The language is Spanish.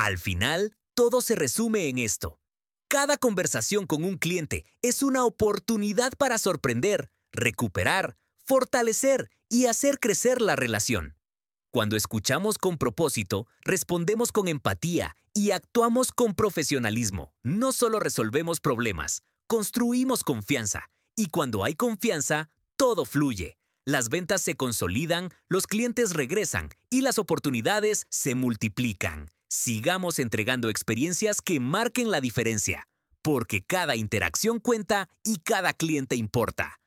Al final, todo se resume en esto. Cada conversación con un cliente es una oportunidad para sorprender, recuperar, fortalecer y hacer crecer la relación. Cuando escuchamos con propósito, respondemos con empatía y actuamos con profesionalismo. No solo resolvemos problemas, construimos confianza. Y cuando hay confianza, todo fluye. Las ventas se consolidan, los clientes regresan y las oportunidades se multiplican. Sigamos entregando experiencias que marquen la diferencia, porque cada interacción cuenta y cada cliente importa.